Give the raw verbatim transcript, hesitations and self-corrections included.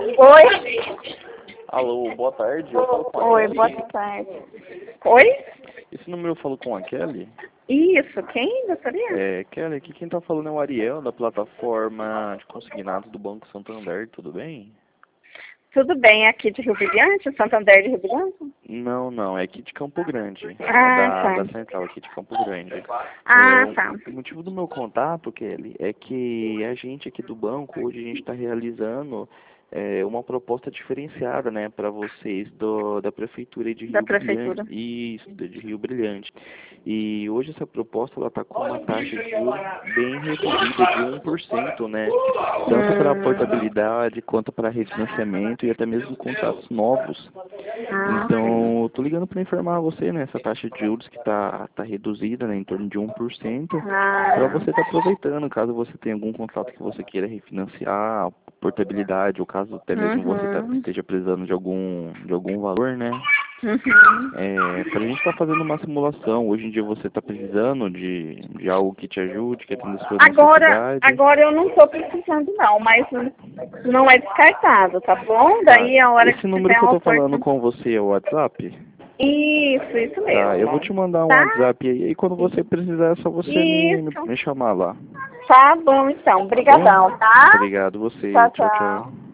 Oi? Alô, boa tarde. Eu falo com a Oi, Kelly. boa tarde. Oi? Esse número eu falo com a Kelly? Isso, quem gostaria? É, Kelly, aqui quem tá falando é o Ariel, da plataforma de consignados do Banco Santander, tudo bem? Tudo bem, aqui de Rio Brilhante, Santander de Rio Brilhante? Não, não, é aqui de Campo Grande. É Ah, da, tá. da central aqui de Campo Grande. Ah, É, tá. o motivo do meu contato, Kelly, é que a gente aqui do banco, hoje a gente está realizando é, uma proposta diferenciada, né, para vocês do, da Prefeitura de Da Rio Brilhante. prefeitura. Isso, de Rio Brilhante. E hoje essa proposta, ela está com uma taxa de juros bem reduzida de um por cento, né, tanto para a Hum. portabilidade quanto para refinanciamento e até mesmo contratos novos. Ah, sim. Então, eu tô ligando para informar você, né, essa taxa de juros que tá, tá reduzida, né, em torno de um por cento, para Ah, você estar aproveitando, caso você tenha algum contrato que você queira refinanciar, portabilidade, ou caso até mesmo você tá, uhum. esteja precisando de algum, de algum valor, né, Uhum. é, para a gente estar fazendo uma simulação. Hoje em dia você está precisando de, de algo que te ajude, que atenda a sua Agora, necessidade. agora eu não estou precisando não, mas não é descartado, tá bom? Tá, Daí a hora esse que número tiver que eu uma tô falando oportunidade. com você é o WhatsApp? Isso, isso Tá, eu vou mesmo. te mandar um Tá? WhatsApp aí, e quando você precisar é só você me, me, Isso. me chamar lá. Tá bom, então. Tá bom? Obrigadão, tá? Obrigado você. Tchau, Tchau, tchau. tchau.